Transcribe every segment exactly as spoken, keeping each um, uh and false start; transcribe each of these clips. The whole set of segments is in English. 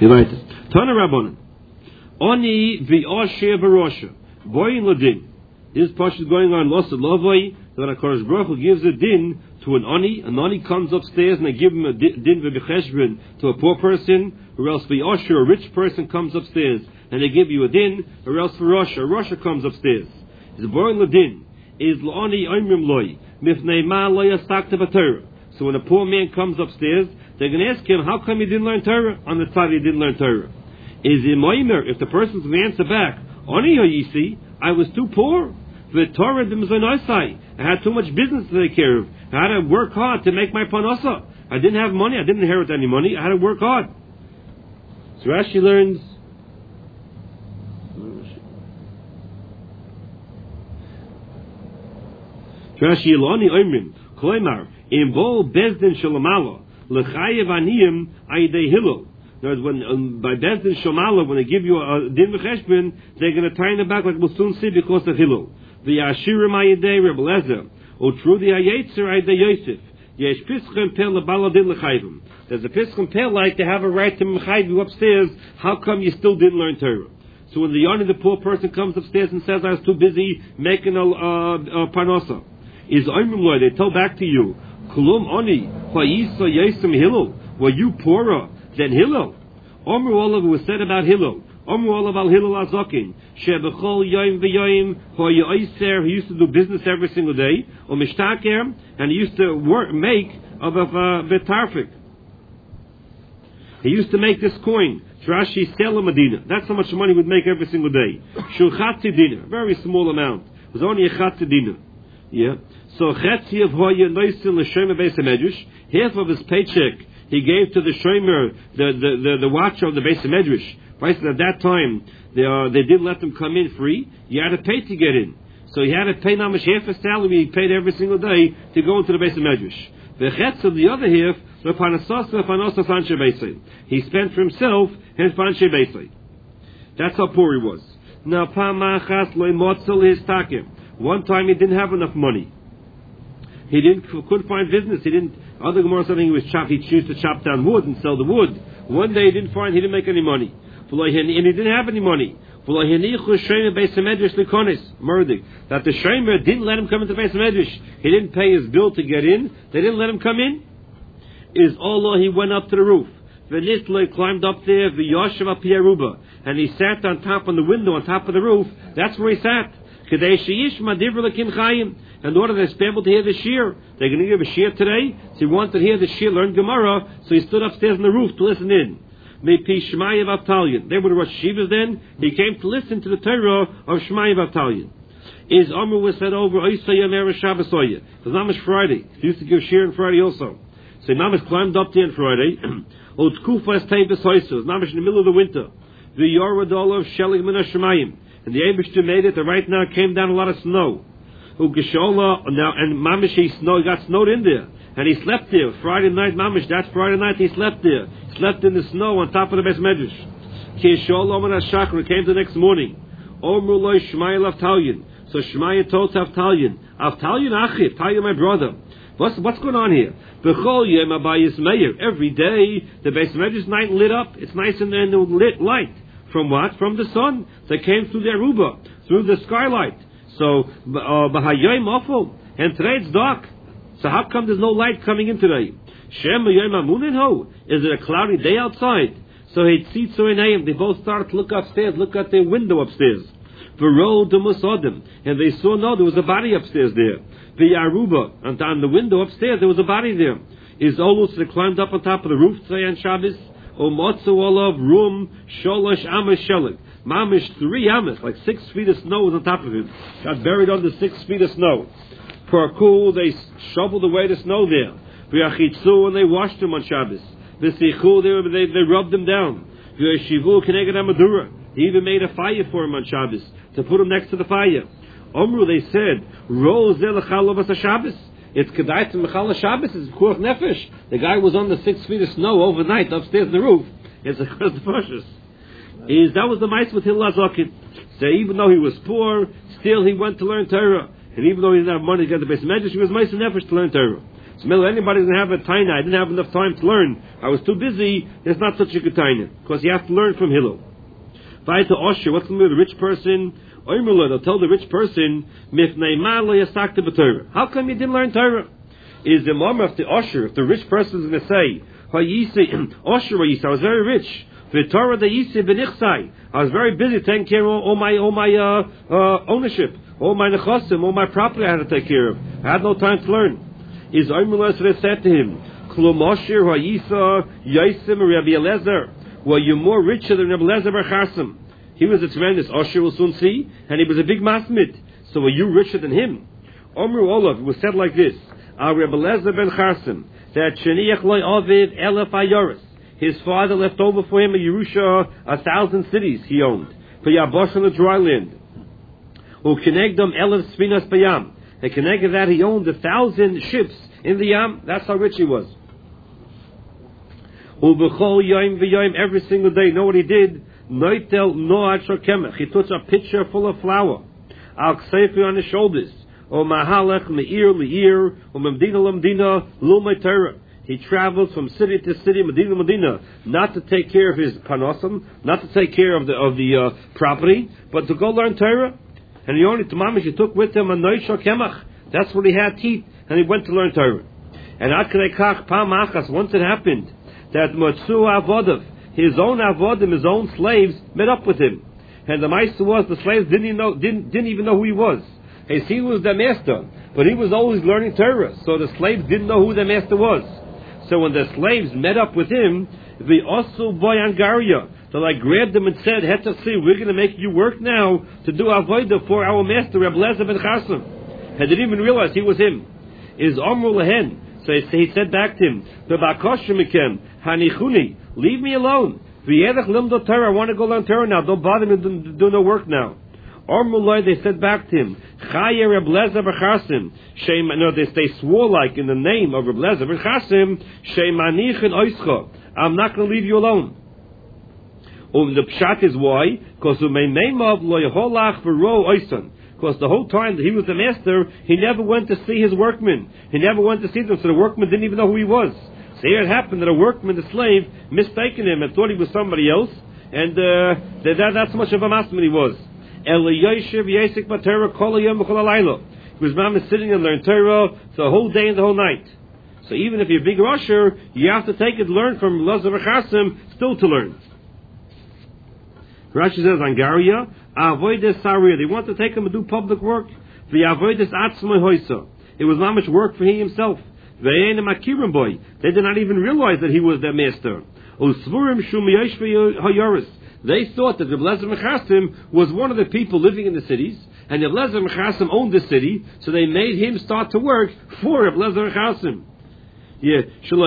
Right. Tana Rabbanan. Oni v'osher v'rosha. Boyin l'din. This part is going on. Lost lovoi. That HaKadosh Baruch Hu gives a din to an oni. An oni comes upstairs and they give him a din v'becheshbon to a poor person. Or else v'osher, a rich person comes upstairs and they give you a din. Or else v'rosha, a rosha comes upstairs. Is boyin l'din. Is l'oni oimrim loy. Mifnei ma lo yasakta b'Torah. So when a poor man comes upstairs, they're going to ask him, how come you didn't learn Torah? On the side he didn't learn Torah. Is it moimer? If the person's going to answer back, Oni hayisi, I was too poor. The Torah I had too much business to take care of. I had to work hard to make my panasa. I didn't have money. I didn't inherit any money. I had to work hard. So Rashi learns. Rashi Eloni Oimrim Kloimar in Bo Bezdin Shalamala Lechayev Aniyim Aidei Hillel. In other words, when um, by Bezdin Shalamala, when they give you a din v'cheshbon, they're going to tie it back like we'll soon see because of Hillel. The Yashirim Aidei Rebbe Lezer or true the Ayetzer Aidei Yosef. Yesh Pischem Pel Lebaladin Lechayvim. There's a Pischem Pel like to have a right to Mechayv you upstairs. How come you still didn't learn Torah? So when the Yoni, the poor person, comes upstairs and says, I was too busy making a, uh, a parnasa, is Oimrim Loi, they tell back to you, Kulum Oni, Ha'isa Yesim Hillel, were you poorer than Hillel? Omru Olav was said about Hillel. Omru Olav al Hillel Azokin, Shebechol Yoim V'Yoim, Ha'Yoiser, he used to do business every single day, or Mishtaker, and he used to work, make of a Betarfik. He used to make this coin. Trashi Stella Medina. That's how much money he would make every single day. Shulchatzi Dina. Very small amount. It was only a Chatzi Dina. Yeah. So Chetzi of Hoya Noisil L'Shomer Beis HaMedrash. Half of his paycheck he gave to the Shomer, the, the, the, the watcher of the Beis HaMedrash. Right? At that time, they, uh, they didn't let them come in free. You had to pay to get in. So he had to pay Namish half a salary he paid every single day to go into the Beis HaMedrash. The Chetz of the other half, he spent for himself his Panshe Beisai. That's how poor he was. Now, one time he didn't have enough money. He didn't couldn't find business. He didn't. Other Gemara saying he was chop. He used to chop down wood and sell the wood. One day he didn't find. He didn't make any money, and he didn't have any money. That the Shomer didn't let him come into the Beis HaMedrash. He didn't pay his bill to get in. They didn't let him come in. Is Allah, he went up to the roof. V'nitloi climbed up there, v'yoshev al pi aruba, and he sat on top on the window, on top of the roof. That's where he sat. Kedei sheyishma divra l'kim chayim. In order to be able to hear the shir, they're going to give a shir today. So he wanted to hear the shir, learn Gemara, so he stood upstairs on the roof to listen in. Mepi Shmaya Avtalion. They were the Rosh Yeshivas then. He came to listen to the Torah of Shmaya Avtalion. Is Amr was said over Oisaya Mera Shabbasoya. It was Namish Friday. He used to give shir on Friday also. So Namish climbed up there on Friday. Otkufa Estevis Hoysa. Namish in the middle of the winter. The Yoradol of Shelig Mina Shemayim. And the Eibishter made it. And right now it came down a lot of snow. Ugeshola now and Mamish he snow he got snowed in there. And he slept there. Friday night, Mamish, that's Friday night, he slept there. He slept in the snow on top of the Beis HaMedrash. Kishola Oman HaShachar came the next morning. Omruloi Shmaya Avtalion. So Shmaya told to Avtalion, Avtalion Achi, Avtalion my brother. What's, what's going on here? Every day, the Beis HaMedrash night lit up. It's nice and, and lit light. From what? From the sun. That came through the Aruba, through the skylight. So, Bahayim awful. And today it's dark. So how come there's no light coming in today? Shem Ho. Is it a cloudy day outside? So he'd see Tzoinayim. They both started to look upstairs, look at their window upstairs. And they saw, no, there was a body upstairs there. The Aruba, and on the window upstairs, there was a body there. Is Olus, they climbed up on top of the roof, Tzayan Shabbos, O Motzu Olav, Rum, Sholosh, Amish, Shelik. Mamish, three Amish, like six feet of snow was on top of him. Got buried under six feet of snow. Parkour, they shoveled away the snow there. V'yachitzu, and they washed him on Shabbos. V'sichu, they, they, they rubbed him down. V'yashivu, keneged amadura. He even made a fire for him on Shabbos, to put him next to the fire. Omru, they said, Ro zel lechalov Shabbos. It's kedai to mechal Shabbos. It's kuach nefesh. The guy was on the six feet of snow overnight upstairs on the roof. It's a chos Is that was the mice with Hillel Azokin. So even though he was poor, still he went to learn Torah. And even though he didn't have money to get the Beis HaMedrash, he was mice nefesh to learn Torah. So maybe anybody's going to have a taina. I didn't have enough time to learn. I was too busy. It's not such a good taina. Because you have to learn from Hillel. Vayta Osher, what's the matter with the rich person? Oymula, they'll tell the rich person, how come you didn't learn Torah? Is the mom of the Osher, if the rich person is going to say, Osher, I was very rich. I was very busy taking care of all my all my uh, uh, ownership, all my nechasim, all my property I had to take care of. I had no time to learn. Is Oymula said to him, Klum Osher, Hayisa, Yaisim, Rabbi Eliezer, well, you're more richer than Rabbi Eliezer Bar Chasim. He was a tremendous Osher, we'll soon see, and he was a big masmid. So are you richer than him? Omru Olav, it was said like this, Al Rabbi Eliezer ben Chasim, that Sheniach loy aviv elef ayoris. His father left over for him a Yerusha, a thousand cities he owned, for Yabosh on the dry land. U'kenegdom elef spinas bayam. And connected that he owned a thousand ships in the Yam. That's how rich he was. U'bechol yoim v'yoim, every single day. You know what he did? Noitel noad shokemech. He took a pitcher full of flour. Al kseifi on his shoulders. O mahalech me'ir le'ir. O memdina lemdina lumay Torah. He traveled from city to city, Medina to Medina, not to take care of his panosam, not to take care of the of the uh, property, but to go learn Torah. And he only tamamish he took with him a noisha kemach. That's what he had to eat, and he went to learn Torah. And ad kadei kach pam achas, once it happened that Motzu avodav, his own avodim, his own slaves, met up with him. And the meister was the slaves didn't even know didn't didn't even know who he was. As he was the master, but he was always learning Torah, so the slaves didn't know who the master was. So when the slaves met up with him, they also boy Angaria, they like grabbed him and said, "Hetasi, we're going to make you work now to do avodah for our master, Rabbi Eliezer ben Chasim." And they didn't even realize he was him. Is Amru lehen. So he said back to him, "B'bakoshimikem hanichuni, leave me alone. V'yedach limdo Torah, I want to go learn Torah now. Don't bother me to do no work now." Amru, they said back to him, Chaya Rabbi Eliezer ben Chasim. No, they, they swore like in the name of Rabbi Eliezer ben Chasim, Sheimanichin oischa. I'm not going to leave you alone. Um, the pshat is why? Because Because the whole time that he was the master, he never went to see his workmen. He never went to see them, so the workmen didn't even know who he was. So here it happened that a workman, the slave, mistaken him and thought he was somebody else, and uh, that, that's how much of a masman he was. He was mama sitting and learning Torah the whole day and the whole night. So even if you're a big rusher, you have to take it, learn from Eliezer Chasim, still to learn. Rashi says, Angaria, avoides saria. They want to take him and do public work. The avoides atzmai hoisa. It was not much work for he himself. They did not even realize that he was their master. They thought that Rabbi Eliezer ben Chasim was one of the people living in the cities, and Rabbi Eliezer ben Chasim owned the city, so they made him start to work for Rabbi Eliezer ben Chasim. Yeah,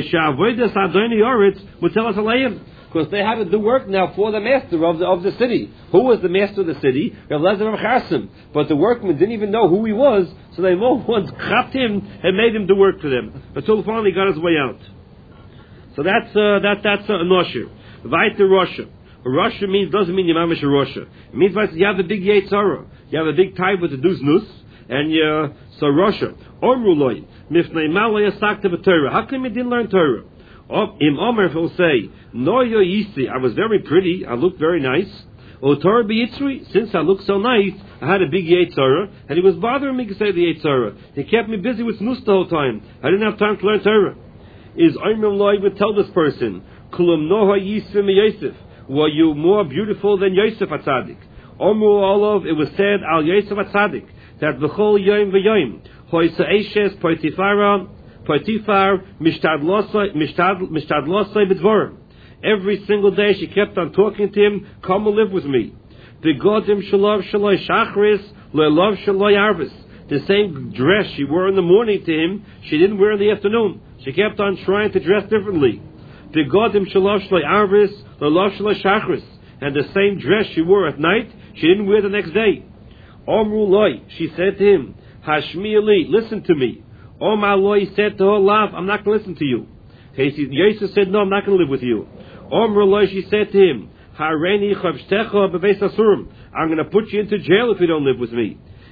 because they had to do work now for the master of the of the city. Who was the master of the city? Rabbi Eliezer ben Chasim. But the workmen didn't even know who he was, so they all once trapped him and made him do work for them until finally he got his way out. So that's uh, that that's uh, a nosher. Vaiter Russia. Russia means doesn't mean Yamamish Russia. It means you have a big Yetzara. You have a big type with the Duznus, and you so Russia. Omruloi mifnei malay asakta b'Torah. How come you didn't learn Torah? Im Omer will say, No yo yisi. I was very pretty. I looked very nice. O Torah b'yitzri. Since I looked so nice, I had a big Yetzara, and he was bothering me to say the Yetzara. He kept me busy with Nus the whole time. I didn't have time to learn Torah. Is Omer Loi would tell this person, Kulum noha yisim Yosef. Were you more beautiful than Yosef HaTzadik? Omu Olav, it was said, Al Yosef HaTzadik, that B'chol Yom V'Yom, Hoysa Eshes, Potifara, Potifar, Mishtadlosai B'Dvorim. Every single day she kept on talking to him, come and live with me. V'godim Shalov Shaloi Shachris, Le'lov Shaloi Arvis. The same dress she wore in the morning to him, she didn't wear in the afternoon. She kept on trying to dress differently. V'godim Shalov Shaloi Arvis, Le'lov Shaloi Shachris. And the same dress she wore at night, she didn't wear the next day. Omru Loi, she said to him, Hashmi Ali, listen to me. Omar Loi said to her, Lav, I'm not going to listen to you. Yosef said, no, I'm not going to live with you. Omru Loi, she said to him, Hareni Chavshtecha Bebeis Asurim, I'm going to put you into jail if you don't live with me.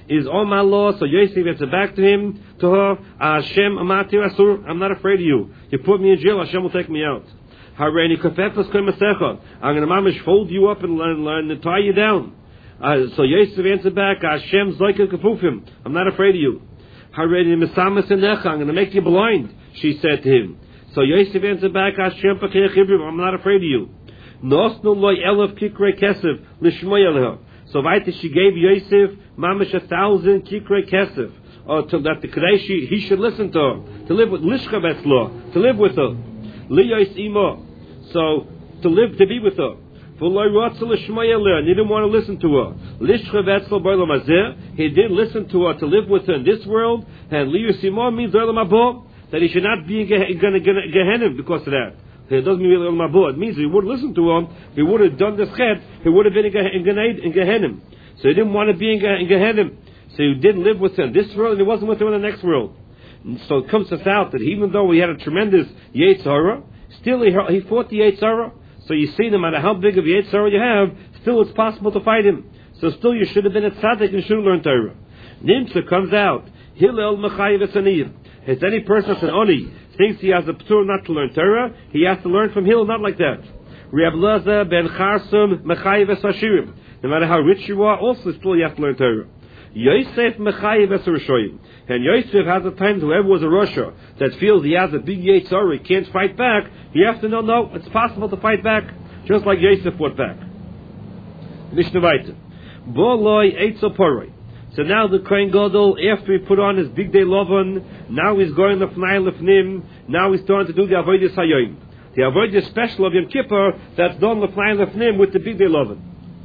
is all my law. So Yosef answered back to him, to her, Hashem amati asur, I'm not afraid of you. You put me in jail, Hashem will take me out. Hareni kafefas koy masecha, I'm going to mamish fold you up and, and, and tie you down. Uh, so Yosef answered back, Hashem zoyke kafufim, I'm not afraid of you. Hareni misamas enecha, I'm going to make you blind, she said to him. So Yosef answered back, Hashem pakei chibrim, I'm not afraid of you. Nosnu loy elef kikrei kesef lishmoy eleha. So weiter, she gave Yosef mamish a thousand kikrei kesef, or to that the Kadeshi he should listen to her, to live with Lishcha Betzlo, to live with her. Liyos imo, so to live, to be with her. V'loy rotzel lishmoy eleha, and he didn't want to listen to her. Lishcha Betzlo b'olam hazeh, he did listen to her to live with her in this world, and Liyos imo means olam habo, that he should not be in Gehenna because of that. It doesn't mean really my board. It means if he would have listened to him, he would have done this chet, he would have been in, Ge- in Gehenna. So he didn't want to be in, Ge- in Gehenna. So he didn't live with him this world, and he wasn't with him in the next world. And so it comes to us out that even though he had a tremendous Yetzer Hara, still he, he fought the Yetzer Hara. So you see, no matter how big of a Yetzer Hara you have, still it's possible to fight him. So still you should have been a tzaddik and should have learned Torah. Nimtza comes out, Hillel Mechayev Esaniyim. If any person that's an Oni thinks he has a p'tur not to learn Torah, he has to learn from Hillel, not like that. Reb Laza ben Charsum Mechayev es Hashirim. No matter how rich you are, also still you have to learn Torah. Yosef Mechayev es Rishoyim. And Yosef has a time, whoever was a Russia that feels he has a big Yetzer Hara, he can't fight back, he has to know, no, it's possible to fight back, just like Yosef fought back. Mishnah Vayta. Bo loy eitzel poroi. So now the Kohen Gadol, after he put on his big day lovan, now he's going lefnai lefnim. Now he's starting to do the avodas hayoim, the avodas special of Yom Kippur that's done lefnai lefnim with the big day lovan.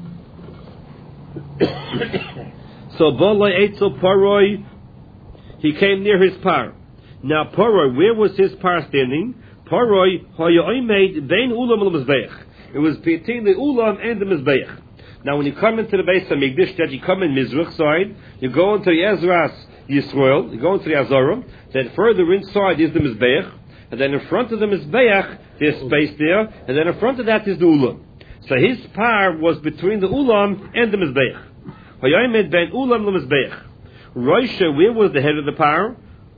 So bolay eitzel paroi, he came near his par. Now paroi, where was his par standing? Paroi hayoimed bein ulam l'mizbeach. It was between the ulam and the mizbeach. Now, when you come into the base of Mikdash, that you come in Mizrach side, you go into the Ezras Yisrael, you go into the Azorim, then further inside is the Mizbeach, and then in front of the Mizbeach, there's space there, and then in front of that is the Ulam. So his par was between the Ulam and the Mizbeach. Hayomed ben Ulam le Mizbeach. Roisha, where was the head of the par?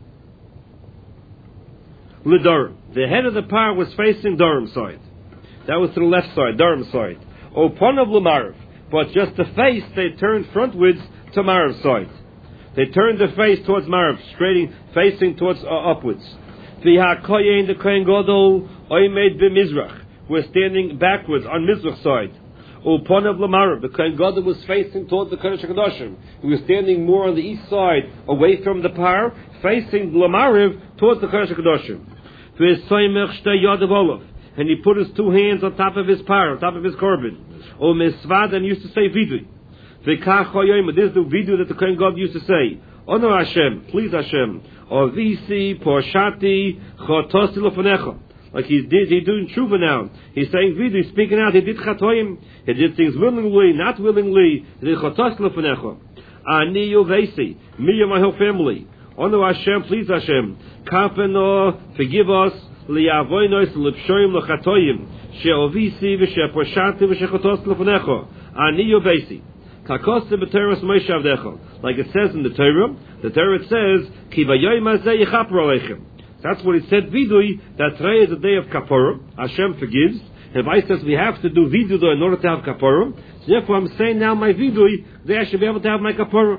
L'Durham. The head of the par was facing Durham side. That was to the left side, Durham side. Opon of L'Marav. But just the face, they turned frontwards to Marav side. They turned the face towards Marav, straight, facing towards uh, upwards. V'ha-koyen, the Kohen Gadol, oimed b'mizrach. We're standing backwards on Mizrach side. Upon of L'Marav, the Kohen Gadol was facing towards the Kodesh HaKadoshim. He was standing more on the east side, away from the par, facing L'Marav towards the Kodesh HaKadoshim. V'soymech shtei yadav olav. And he put his two hands on top of his par, on top of his korban. O misvad, and used to say vidui. V'kach hoyoyim, this is the vidui that the Kohen God used to say. Honor Hashem, please Hashem. O visi, porshati, chotosi lofanecha. Like he did, he doing tshuva now. He's saying vidui, speaking out, he did chatoyim. He did things willingly, not willingly. He did chotosi lofanecha. Ani yovesi, me and my whole family. Honor Hashem, please Hashem. Kapeno, forgive us. Liavoinos lipshoyim lechatoyim sheovisi v'sheposhati v'shechotos lefonecho ani yovesi kakos b'teras Moshe avdecho. Like it says in the Torah, the Torah says ki v'yoyim hazeh yichaper aleichem. That's what it said vidui, that today is the day of kapara. Hashem forgives. And I says we have to do vidui in order to have kapara. So therefore I'm saying now my vidui, they I should be able to have my kapara.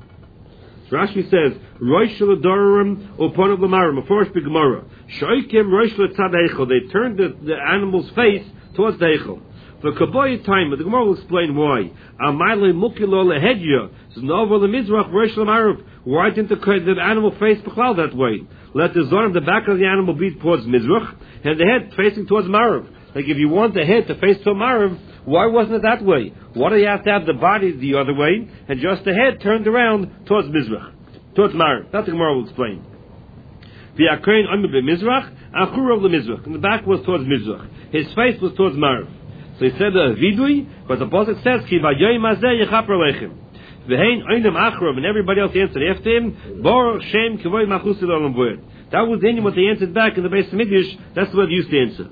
Rashi says, Rosh L'Dorim upon of L'Marim, a first big Gemara. Shoikim Rosh L'Tzad Eichel. They turned the, the animal's face towards the Eichel. For Kaboy time, but the Gemara will explain why. Amayle Mukilo Lehedya. So Novo L'Mizrach Rosh L'Marim. Why didn't the, the animal face Bechal that way? Let the Zorim, the back of the animal, be towards Mizrach, and the head facing towards Marav. Like if you want the head to face to Marav, why wasn't it that way? Why do you have to have the body the other way and just the head turned around towards Mizrach, towards Marav? That's the Gemara will explain. V'yakoin omer b'Mizrach, achurav l'Mizrach, and the back was towards Mizrach. His face was towards Marav. So he said a vidui, but the pasuk says ki v'yoyim hazeh yichaper aleichem. V'hein oinem achurav, and everybody else answered after him. Baruch Shem kivoi machusi l'olam v'ed. That was the end what they answered back in the base of Mikdash. That's the way they used to answer.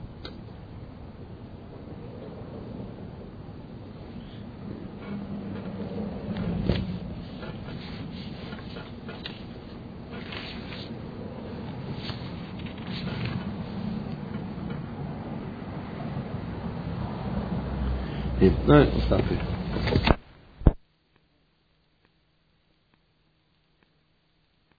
All right, we'll stop here.